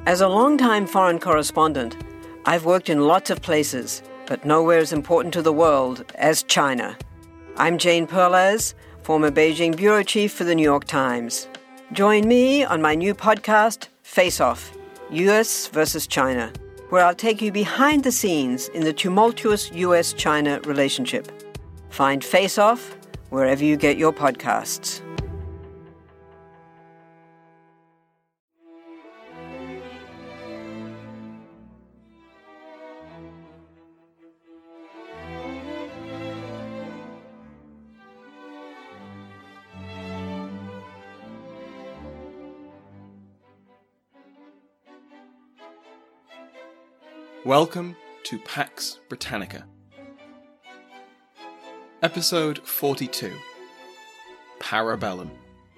As a long-time foreign correspondent, I've worked in lots of places, but nowhere as important to the world as China. I'm Jane Perlez, former Beijing bureau chief for the New York Times. Join me on my new podcast, Face Off, US versus China, where I'll take you behind the scenes in the tumultuous US-China relationship. Find Face Off wherever you get your podcasts. Welcome to Pax Britannica. Episode 42, Parabellum.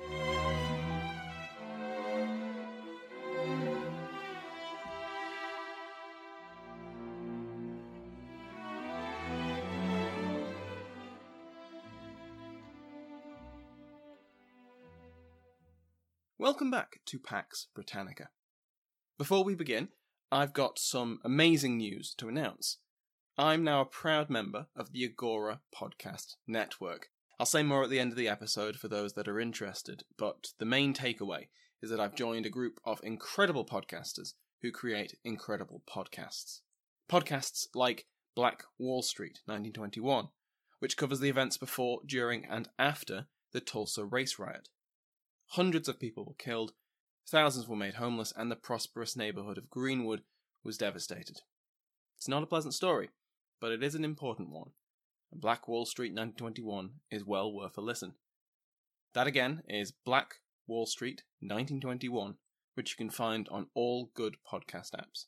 Welcome back to Pax Britannica. Before we begin, I've got some amazing news to announce. I'm now a proud member of the Agora Podcast Network. I'll say more at the end of the episode for those that are interested, but the main takeaway is that I've joined a group of incredible podcasters who create incredible podcasts. Podcasts like Black Wall Street 1921, which covers the events before, during, and after the Tulsa race riot. Hundreds of people were killed, thousands were made homeless, and the prosperous neighbourhood of Greenwood was devastated. It's not a pleasant story, but it is an important one, and Black Wall Street 1921 is well worth a listen. That again is Black Wall Street 1921, which you can find on all good podcast apps.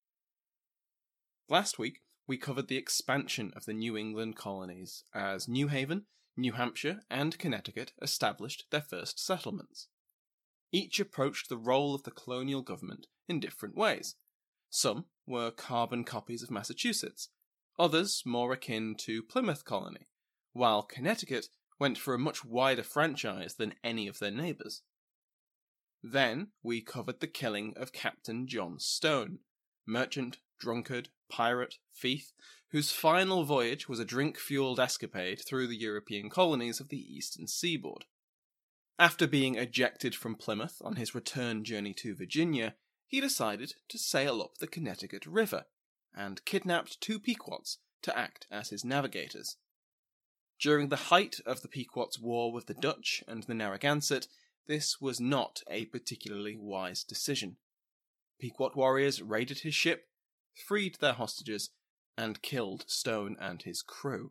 Last week, we covered the expansion of the New England colonies as New Haven, New Hampshire, and Connecticut established their first settlements. Each approached the role of the colonial government in different ways. Some were carbon copies of Massachusetts, others more akin to Plymouth Colony, while Connecticut went for a much wider franchise than any of their neighbours. Then we covered the killing of Captain John Stone, merchant, drunkard, pirate, thief, whose final voyage was a drink-fueled escapade through the European colonies of the eastern seaboard. After being ejected from Plymouth on his return journey to Virginia, he decided to sail up the Connecticut River, and kidnapped two Pequots to act as his navigators. During the height of the Pequots' war with the Dutch and the Narragansett, this was not a particularly wise decision. Pequot warriors raided his ship, freed their hostages, and killed Stone and his crew.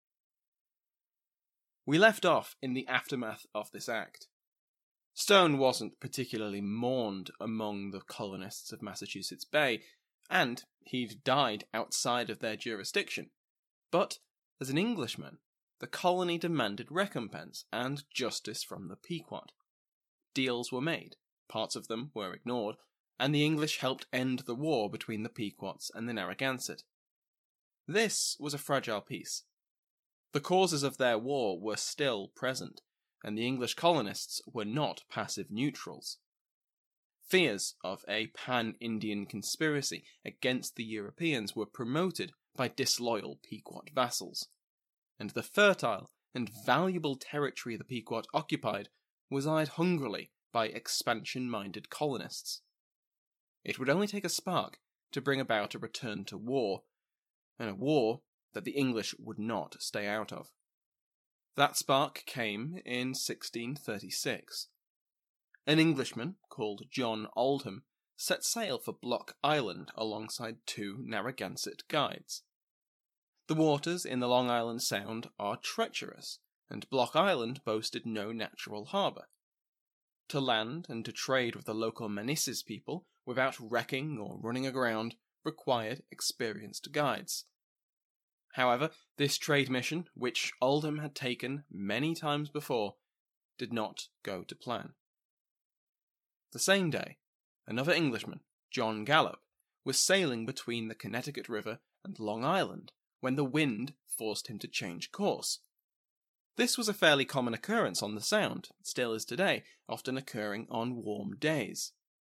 We left off in the aftermath of this act. Stone wasn't particularly mourned among the colonists of Massachusetts Bay, and he'd died outside of their jurisdiction. But, as an Englishman, the colony demanded recompense and justice from the Pequot. Deals were made, parts of them were ignored, and the English helped end the war between the Pequots and the Narragansett. This was a fragile peace. The causes of their war were still present, and the English colonists were not passive neutrals. Fears of a pan-Indian conspiracy against the Europeans were promoted by disloyal Pequot vassals, and the fertile and valuable territory the Pequot occupied was eyed hungrily by expansion-minded colonists. It would only take a spark to bring about a return to war, and a war that the English would not stay out of. That spark came in 1636. An Englishman called John Oldham set sail for Block Island alongside two Narragansett guides. The waters in the Long Island Sound are treacherous, and Block Island boasted no natural harbour. To land and to trade with the local Manissas people without wrecking or running aground required experienced guides. However, this trade mission, which Oldham had taken many times before, did not go to plan. The same day, another Englishman, John Gallup, was sailing between the Connecticut River and Long Island when the wind forced him to change course. This was a fairly common occurrence on the Sound, still is today, often occurring on warm days.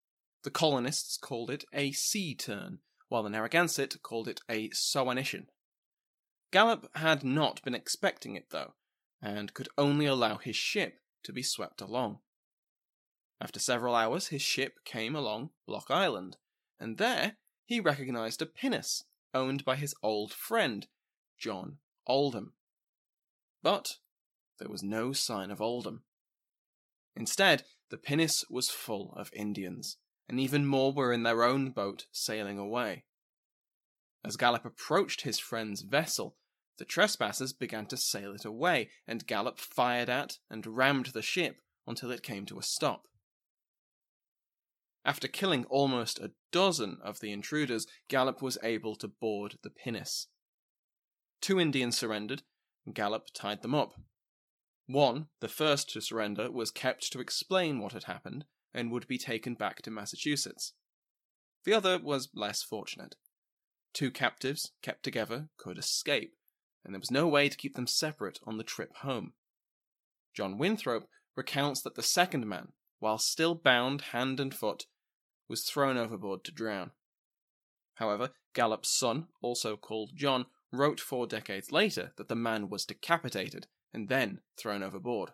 The colonists called it a sea turn, while the Narragansett called it a soanition. Gallop had not been expecting it, though, and could only allow his ship to be swept along. After several hours, his ship came along Block Island, and there he recognized a pinnace owned by his old friend, John Oldham. But there was no sign of Oldham. Instead, the pinnace was full of Indians, and even more were in their own boat sailing away. As Gallop approached his friend's vessel, the trespassers began to sail it away, and Gallop fired at and rammed the ship until it came to a stop. After killing almost a dozen of the intruders, Gallop was able to board the pinnace. 2 Indians surrendered, and Gallop tied them up. One, the first to surrender, was kept to explain what had happened and would be taken back to Massachusetts. The other was less fortunate. 2 captives, kept together, could escape, and there was no way to keep them separate on the trip home. John Winthrop recounts that the second man, while still bound hand and foot, was thrown overboard to drown. However, Gallop's son, also called John, wrote 4 decades later that the man was decapitated and then thrown overboard.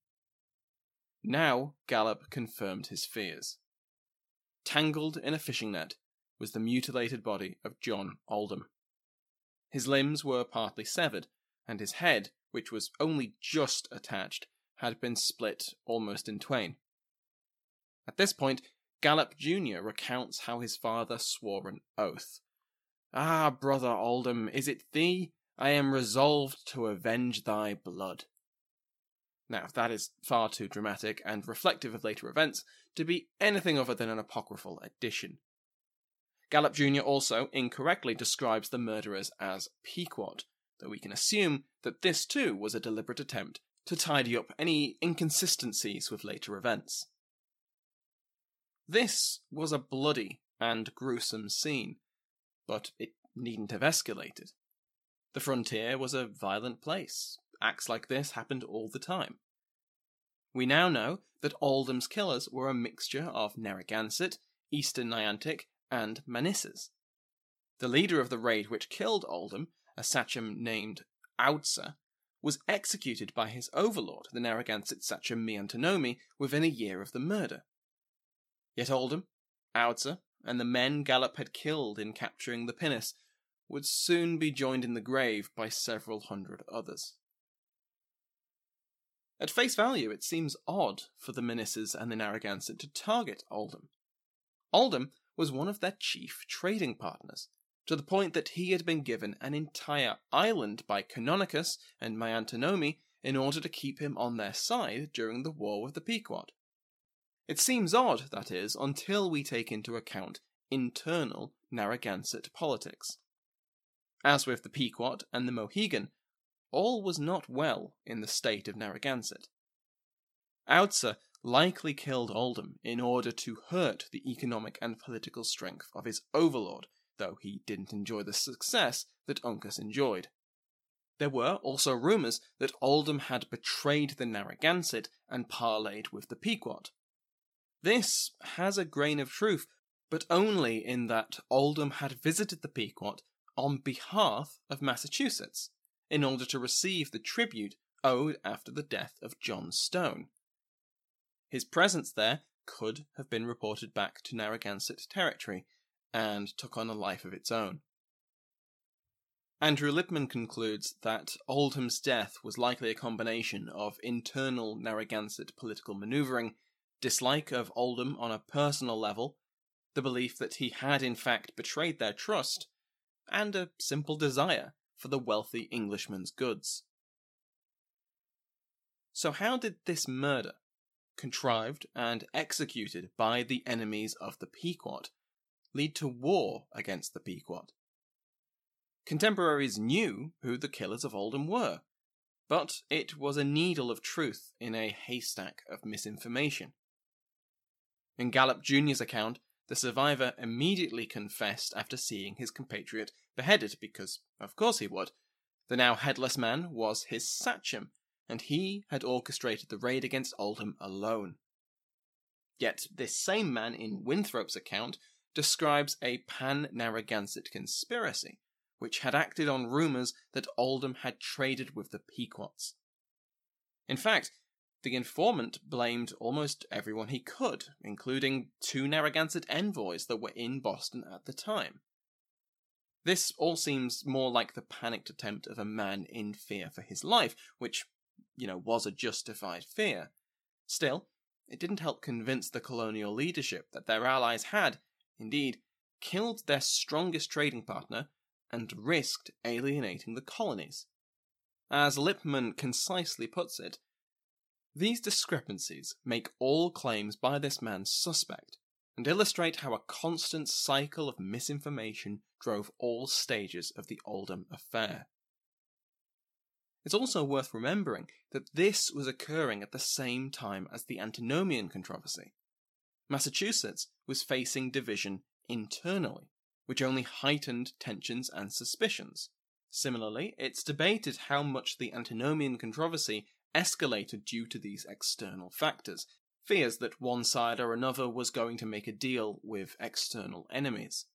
Now Gallop confirmed his fears. Tangled in a fishing net was the mutilated body of John Oldham. His limbs were partly severed, and his head, which was only just attached, had been split almost in twain. At this point, Gallop Jr. recounts how his father swore an oath. "Ah, brother Oldham, is it thee? I am resolved to avenge thy blood." Now, that is far too dramatic and reflective of later events to be anything other than an apocryphal addition. Gallop Jr. also incorrectly describes the murderers as Pequot, though we can assume that this too was a deliberate attempt to tidy up any inconsistencies with later events. This was a bloody and gruesome scene, but it needn't have escalated. The frontier was a violent place. Acts like this happened all the time. We now know that Oldham's killers were a mixture of Narragansett, Eastern Niantic, and Manissas. The leader of the raid which killed Oldham, a sachem named Audsa, was executed by his overlord, the Narragansett sachem Miantonomi, within a year of the murder. Yet Oldham, Audsa, and the men Gallop had killed in capturing the pinnace would soon be joined in the grave by several hundred others. At face value, it seems odd for the Manissas and the Narragansett to target Oldham. Oldham was one of their chief trading partners, to the point that he had been given an entire island by Canonicus and Miantonomi in order to keep him on their side during the War with the Pequot. It seems odd, that is, until we take into account internal Narragansett politics. As with the Pequot and the Mohegan, all was not well in the state of Narragansett. Audsa likely killed Oldham in order to hurt the economic and political strength of his overlord, though he didn't enjoy the success that Uncas enjoyed. There were also rumours that Oldham had betrayed the Narragansett and parleyed with the Pequot. This has a grain of truth, but only in that Oldham had visited the Pequot on behalf of Massachusetts, in order to receive the tribute owed after the death of John Stone. His presence there could have been reported back to Narragansett territory, and took on a life of its own. Andrew Lipman concludes that Oldham's death was likely a combination of internal Narragansett political manoeuvring, dislike of Oldham on a personal level, the belief that he had in fact betrayed their trust, and a simple desire for the wealthy Englishman's goods. So how did this murder, contrived and executed by the enemies of the Pequot, lead to war against the Pequot? Contemporaries knew who the killers of Oldham were, but it was a needle of truth in a haystack of misinformation. In Gallop Jr.'s account, the survivor immediately confessed after seeing his compatriot beheaded because, of course he would. The now headless man was his sachem, and he had orchestrated the raid against Oldham alone. Yet this same man in Winthrop's account describes a pan-Narragansett conspiracy, which had acted on rumours that Oldham had traded with the Pequots. In fact, the informant blamed almost everyone he could, including 2 Narragansett envoys that were in Boston at the time. This all seems more like the panicked attempt of a man in fear for his life, which, was a justified fear. Still, it didn't help convince the colonial leadership that their allies had, indeed, killed their strongest trading partner and risked alienating the colonies. As Lippmann concisely puts it, these discrepancies make all claims by this man suspect and illustrate how a constant cycle of misinformation drove all stages of the Oldham affair. It's also worth remembering that this was occurring at the same time as the Antinomian controversy. Massachusetts was facing division internally, which only heightened tensions and suspicions. Similarly, it's debated how much the Antinomian controversy escalated due to these external factors, fears that one side or another was going to make a deal with external enemies.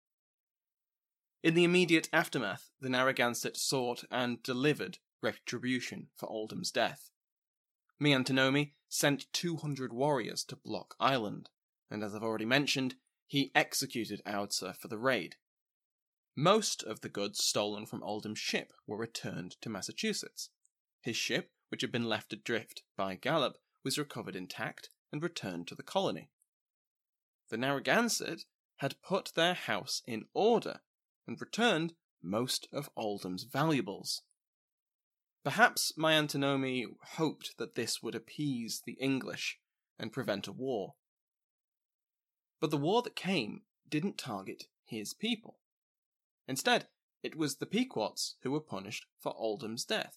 In the immediate aftermath, the Narragansett sought and delivered retribution for Oldham's death. Miantonomi sent 200 warriors to Block Island, and as I've already mentioned, he executed Aoudsa for the raid. Most of the goods stolen from Oldham's ship were returned to Massachusetts. His ship, which had been left adrift by Gallup, was recovered intact and returned to the colony. The Narragansett had put their house in order and returned most of Oldham's valuables. Perhaps Miantonomi hoped that this would appease the English and prevent a war. But the war that came didn't target his people. Instead, it was the Pequots who were punished for Oldham's death.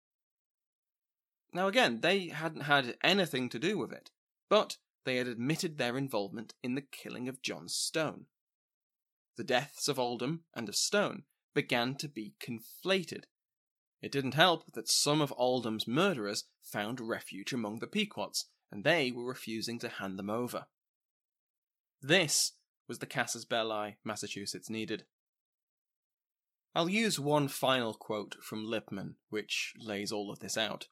Now again, they hadn't had anything to do with it, but they had admitted their involvement in the killing of John Stone. The deaths of Oldham and of Stone began to be conflated. It didn't help that some of Oldham's murderers found refuge among the Pequots, and they were refusing to hand them over. This was the casus belli Massachusetts needed. I'll use one final quote from Lippmann, which lays all of this out.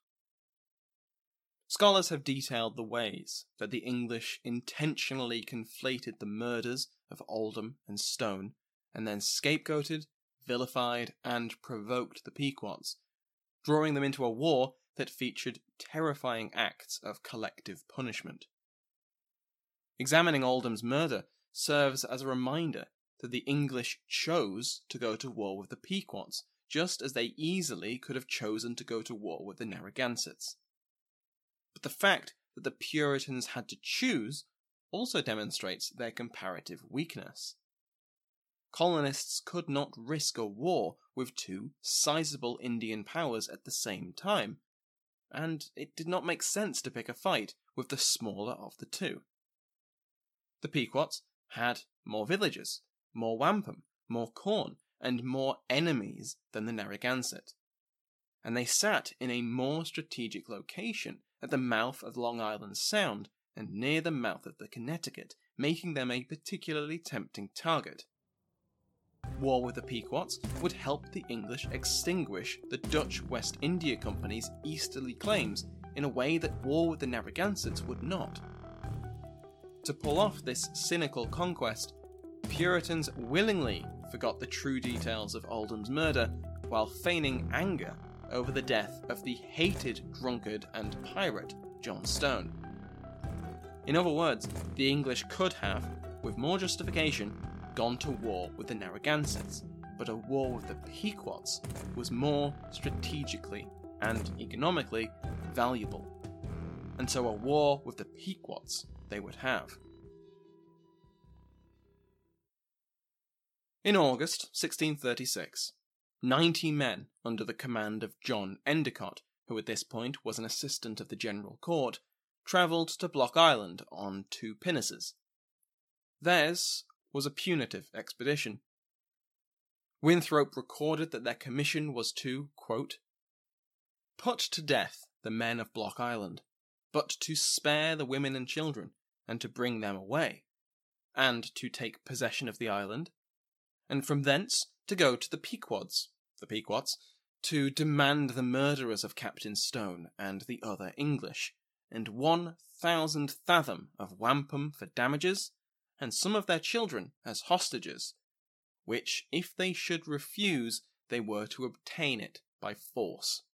Scholars have detailed the ways that the English intentionally conflated the murders of Oldham and Stone, and then scapegoated, vilified, and provoked the Pequots, drawing them into a war that featured terrifying acts of collective punishment. Examining Oldham's murder serves as a reminder that the English chose to go to war with the Pequots, just as they easily could have chosen to go to war with the Narragansetts. But the fact that the Puritans had to choose also demonstrates their comparative weakness. Colonists could not risk a war with 2 sizable Indian powers at the same time, and it did not make sense to pick a fight with the smaller of the 2. The Pequots had more villages, more wampum, more corn, and more enemies than the Narragansett, and they sat in a more strategic location at the mouth of Long Island Sound and near the mouth of the Connecticut, making them a particularly tempting target. War with the Pequots would help the English extinguish the Dutch West India Company's easterly claims in a way that war with the Narragansetts would not. To pull off this cynical conquest, Puritans willingly forgot the true details of Oldham's murder while feigning anger over the death of the hated drunkard and pirate John Stone. In other words, the English could have, with more justification, gone to war with the Narragansetts, but a war with the Pequots was more strategically and economically valuable, and so a war with the Pequots they would have. In August 1636, 90 men under the command of John Endicott, who at this point was an assistant of the General Court, travelled to Block Island on 2 pinnaces. Theirs was a punitive expedition. Winthrop recorded that their commission was to, quote, "put to death the men of Block Island, but to spare the women and children, and to bring them away, and to take possession of the island, and from thence to go to the Pequods, to demand the murderers of Captain Stone and the other English, and 1,000 fathom of wampum for damages, and some of their children as hostages, which, if they should refuse, they were to obtain it by force.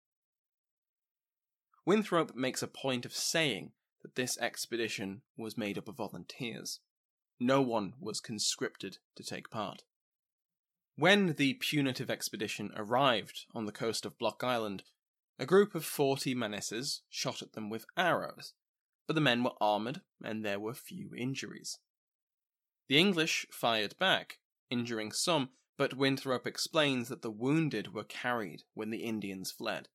Winthrop makes a point of saying that this expedition was made up of volunteers. No one was conscripted to take part. When the punitive expedition arrived on the coast of Block Island, a group of 40 menaces shot at them with arrows, but the men were armoured and there were few injuries. The English fired back, injuring some, but Winthrop explains that the wounded were carried when the Indians fled.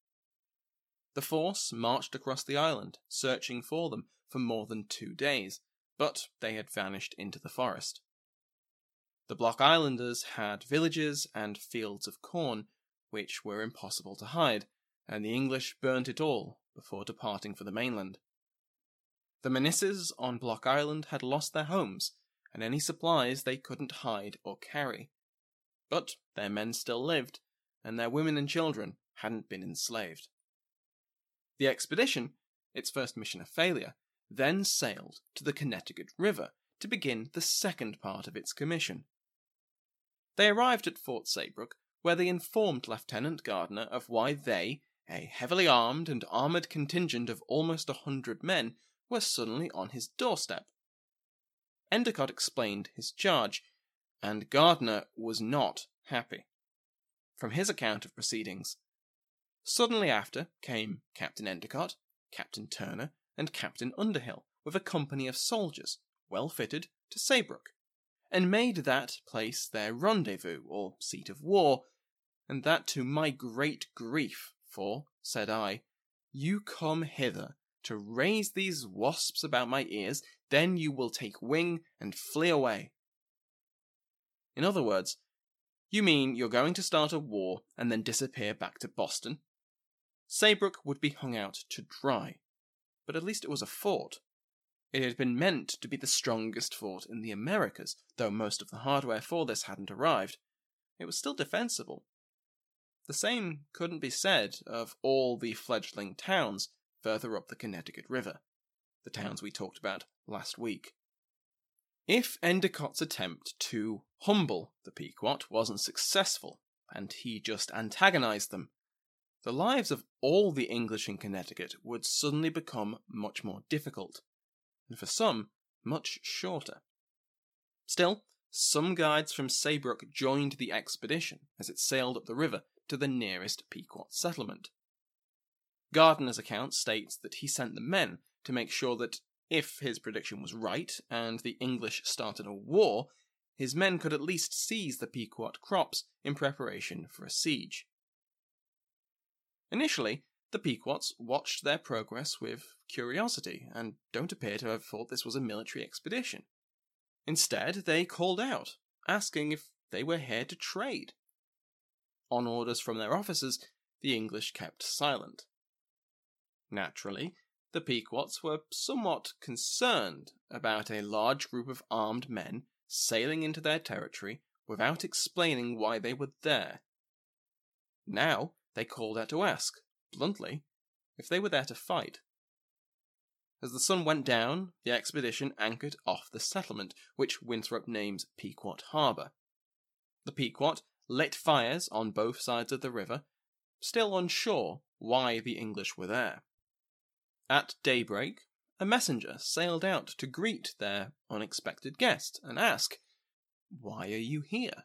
The force marched across the island, searching for them for more than 2 days, but they had vanished into the forest. The Block Islanders had villages and fields of corn, which were impossible to hide, and the English burnt it all before departing for the mainland. The Menisses on Block Island had lost their homes, and any supplies they couldn't hide or carry. But their men still lived, and their women and children hadn't been enslaved. The expedition, its first mission a failure, then sailed to the Connecticut River to begin the second part of its commission. They arrived at Fort Saybrook, where they informed Lieutenant Gardner of why they, a heavily armed and armoured contingent of almost 100 men, were suddenly on his doorstep. Endicott explained his charge, and Gardner was not happy. From his account of proceedings, suddenly after came Captain Endicott, Captain Turner, and Captain Underhill, with a company of soldiers, well fitted, to Saybrook, and made that place their rendezvous, or seat of war, and that to my great grief, for, said I, you come hither to raise these wasps about my ears, then you will take wing and flee away. In other words, you mean you're going to start a war and then disappear back to Boston? Saybrook would be hung out to dry, but at least it was a fort. It had been meant to be the strongest fort in the Americas, though most of the hardware for this hadn't arrived. It was still defensible. The same couldn't be said of all the fledgling towns further up the Connecticut River, the towns we talked about last week. If Endicott's attempt to humble the Pequot wasn't successful, and he just antagonized them, the lives of all the English in Connecticut would suddenly become much more difficult, and for some, much shorter. Still, some guides from Saybrook joined the expedition as it sailed up the river to the nearest Pequot settlement. Gardner's account states that he sent the men to make sure that if his prediction was right and the English started a war, his men could at least seize the Pequot crops in preparation for a siege. Initially, the Pequots watched their progress with curiosity and don't appear to have thought this was a military expedition. Instead, they called out, asking if they were here to trade. On orders from their officers, the English kept silent. Naturally, the Pequots were somewhat concerned about a large group of armed men sailing into their territory without explaining why they were there. Now they called out to ask, bluntly, if they were there to fight. As the sun went down, the expedition anchored off the settlement, which Winthrop names Pequot Harbour. The Pequot lit fires on both sides of the river, still unsure why the English were there. At daybreak, a messenger sailed out to greet their unexpected guest and ask, "Why are you here?"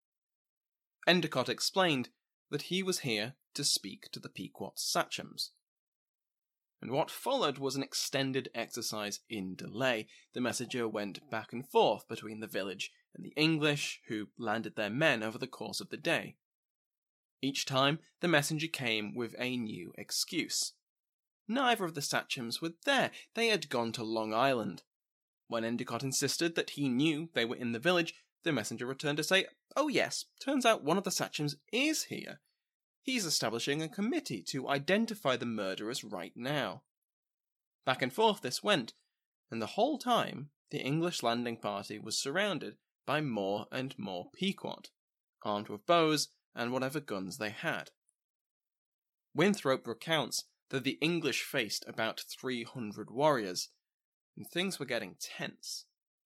Endicott explained that he was here to speak to the Pequot sachems. And what followed was an extended exercise in delay. The messenger went back and forth between the village and the English, who landed their men over the course of the day. Each time, the messenger came with a new excuse. Neither of the sachems were there. They had gone to Long Island. When Endicott insisted that he knew they were in the village, the messenger returned to say, "Oh yes, turns out one of the sachems is here. He's establishing a committee to identify the murderers right now." Back and forth this went, and the whole time the English landing party was surrounded by more and more Pequot, armed with bows and whatever guns they had. Winthrop recounts that the English faced about 300 warriors, and things were getting tense.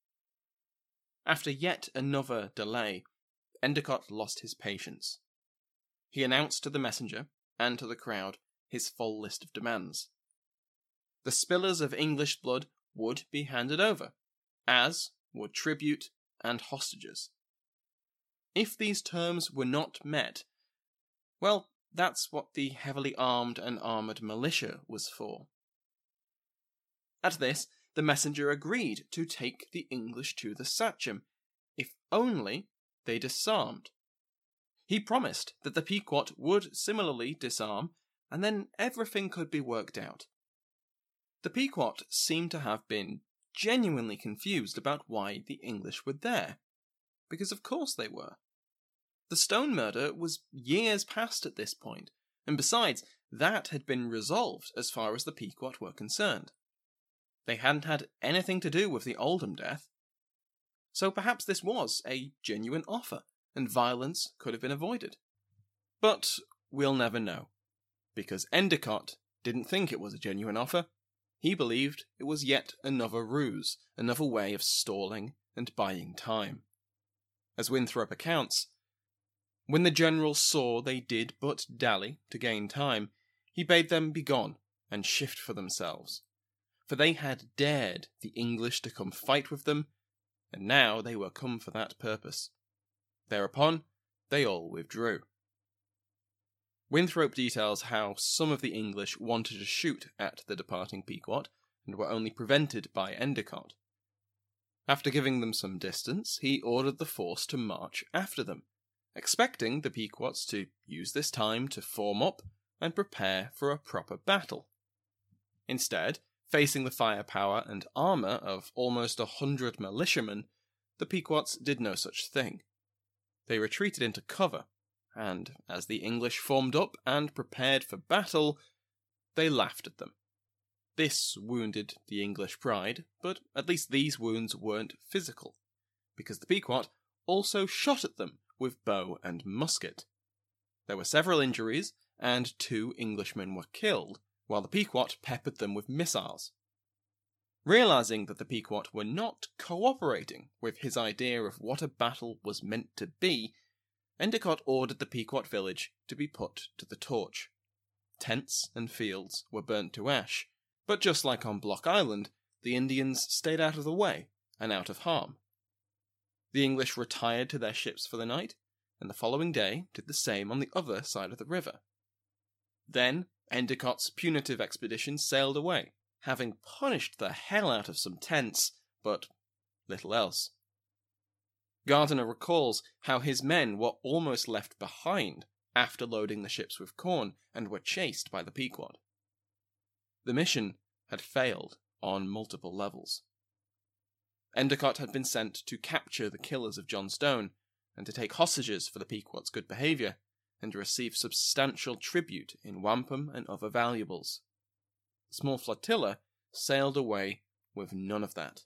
After yet another delay, Endicott lost his patience. He announced to the messenger and to the crowd his full list of demands. The spillers of English blood would be handed over, as would tribute and hostages. If these terms were not met, well, that's what the heavily armed and armoured militia was for. At this, the messenger agreed to take the English to the Sachem, if only they disarmed. He promised that the Pequot would similarly disarm, and then everything could be worked out. The Pequot seemed to have been genuinely confused about why the English were there, because of course they were. The Stone murder was years past at this point, and besides, that had been resolved as far as the Pequot were concerned. They hadn't had anything to do with the Oldham death. So perhaps this was a genuine offer, and violence could have been avoided. But we'll never know, because Endicott didn't think it was a genuine offer. He believed it was yet another ruse, another way of stalling and buying time. As Winthrop accounts, when the general saw they did but dally to gain time, he bade them begone and shift for themselves. For they had dared the English to come fight with them, and now they were come for that purpose. Thereupon they all withdrew. Winthrop details how some of the English wanted to shoot at the departing Pequot, and were only prevented by Endicott. After giving them some distance, he ordered the force to march after them, expecting the Pequots to use this time to form up and prepare for a proper battle. Instead, facing the firepower and armour of almost 100 militiamen, the Pequots did no such thing. They retreated into cover, and as the English formed up and prepared for battle, they laughed at them. This wounded the English pride, but at least these wounds weren't physical, because the Pequot also shot at them with bow and musket. There were several injuries, and 2 Englishmen were killed, while the Pequot peppered them with missiles. Realizing that the Pequot were not cooperating with his idea of what a battle was meant to be, Endicott ordered the Pequot village to be put to the torch. Tents and fields were burnt to ash, but just like on Block Island, the Indians stayed out of the way and out of harm. The English retired to their ships for the night, and the following day did the same on the other side of the river. Then Endicott's punitive expedition sailed away, having punished the hell out of some tents, but little else. Gardiner recalls how his men were almost left behind after loading the ships with corn and were chased by the Pequot. The mission had failed on multiple levels. Endicott had been sent to capture the killers of John Stone and to take hostages for the Pequot's good behaviour, and to receive substantial tribute in wampum and other valuables. The small flotilla sailed away with none of that.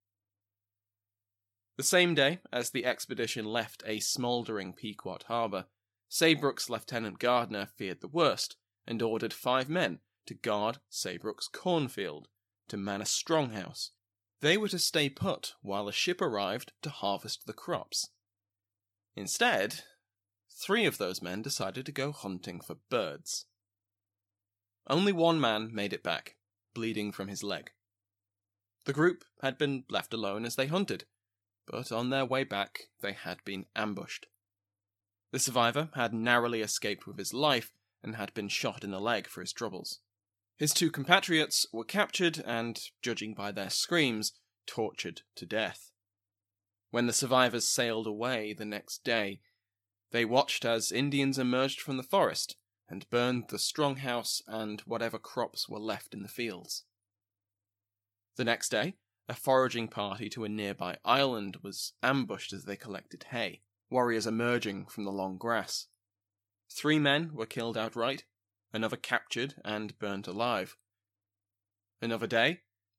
The same day as the expedition left a smouldering Pequot harbour, Saybrook's Lieutenant Gardiner feared the worst, and ordered 5 men to guard Saybrook's cornfield, to man a stronghouse. They were to stay put while a ship arrived to harvest the crops. Instead, 3 of those men decided to go hunting for birds. Only 1 man made it back, bleeding from his leg. The group had been left alone as they hunted, but on their way back they had been ambushed. The survivor had narrowly escaped with his life and had been shot in the leg for his troubles. His 2 compatriots were captured and, judging by their screams, tortured to death. When the survivors sailed away the next day, they watched as Indians emerged from the forest and burned the stronghouse and whatever crops were left in the fields. The next day, a foraging party to a nearby island was ambushed as they collected hay, warriors emerging from the long grass. 3 men were killed outright, another captured and burnt alive. Another day,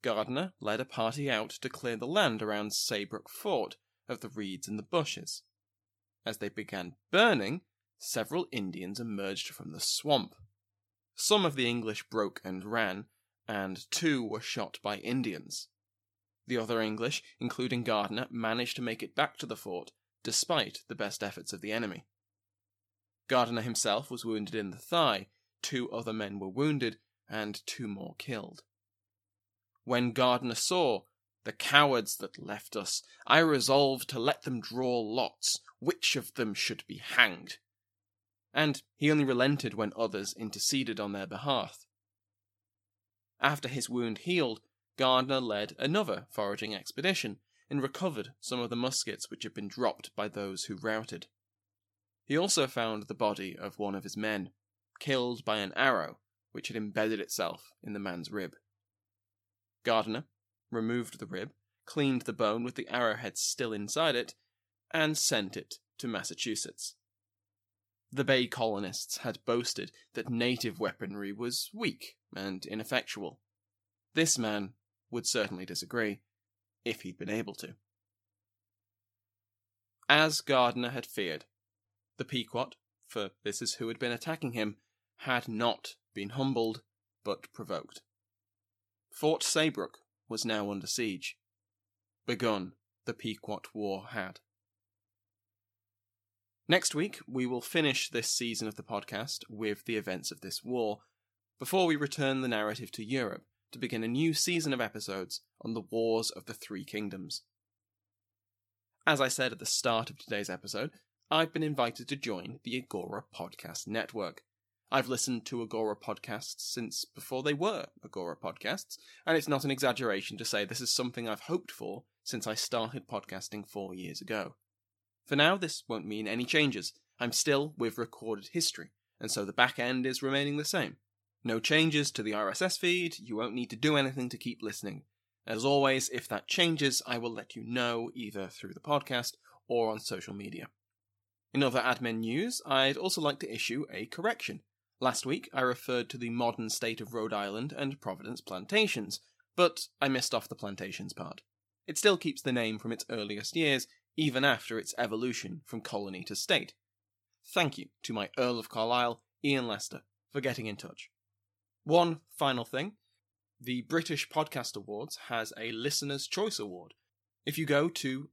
Gardiner led a party out to clear the land around Saybrook Fort of the reeds and the bushes. As they began burning, several Indians emerged from the swamp. Some of the English broke and ran, and 2 were shot by Indians. The other English, including Gardiner, managed to make it back to the fort, despite the best efforts of the enemy. Gardiner himself was wounded in the thigh, 2 other men were wounded, and 2 more killed. When Gardiner saw, "The cowards that left us, I resolved to let them draw lots, which of them should be hanged." And he only relented when others interceded on their behalf. After his wound healed, Gardiner led another foraging expedition and recovered some of the muskets which had been dropped by those who routed. He also found the body of one of his men, killed by an arrow which had embedded itself in the man's rib. Gardiner removed the rib, cleaned the bone with the arrowhead still inside it, and sent it to Massachusetts. The Bay colonists had boasted that native weaponry was weak and ineffectual. This man would certainly disagree, if he'd been able to. As Gardiner had feared, the Pequot, for this is who had been attacking him, had not been humbled, but provoked. Fort Saybrook was now under siege. Begun the Pequot War had. Next week, we will finish this season of the podcast with the events of this war, before we return the narrative to Europe to begin a new season of episodes on the Wars of the Three Kingdoms. As I said at the start of today's episode, I've been invited to join the Agora Podcast Network. I've listened to Agora podcasts since before they were Agora podcasts, and it's not an exaggeration to say this is something I've hoped for since I started podcasting 4 years ago. For now, this won't mean any changes. I'm still with Recorded History, and so the back end is remaining the same. No changes to the RSS feed, you won't need to do anything to keep listening. As always, if that changes, I will let you know either through the podcast or on social media. In other admin news, I'd also like to issue a correction. Last week, I referred to the modern state of Rhode Island and Providence plantations, but I missed off the plantations part. It still keeps the name from its earliest years, even after its evolution from colony to state. Thank you to my Earl of Carlisle, Ian Lester, for getting in touch. One final thing, the British Podcast Awards has a Listener's Choice Award. If you go to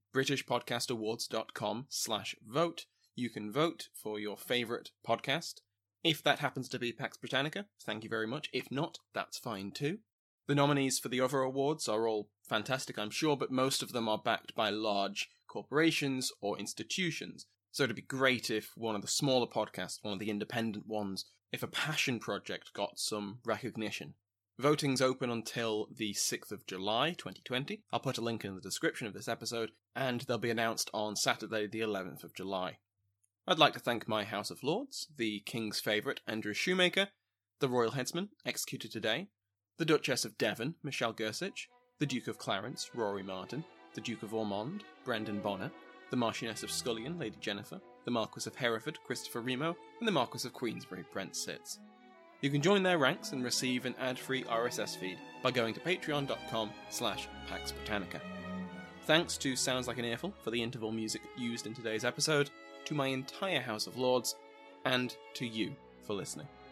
britishpodcastawards.com/vote, you can vote for your favourite podcast. If that happens to be Pax Britannica, thank you very much. If not, that's fine too. The nominees for the other awards are all fantastic, I'm sure, but most of them are backed by large corporations or institutions. So it'd be great if one of the smaller podcasts, one of the independent ones, if a passion project got some recognition. Voting's open until the 6th of July 2020. I'll put a link in the description of this episode, and they'll be announced on Saturday the 11th of July. I'd like to thank my House of Lords, the King's favourite Andrew Shoemaker, the Royal Headsman, executed today, the Duchess of Devon, Michelle Gersich, the Duke of Clarence, Rory Martin, the Duke of Ormond, Brendan Bonner, the Marchioness of Scullion, Lady Jennifer, the Marquess of Hereford, Christopher Remo, and the Marquess of Queensberry, Brent Sitz. You can join their ranks and receive an ad-free RSS feed by going to patreon.com/Pax Britannica. Thanks to Sounds Like an Earful for the interval music used in today's episode, to my entire House of Lords, and to you for listening.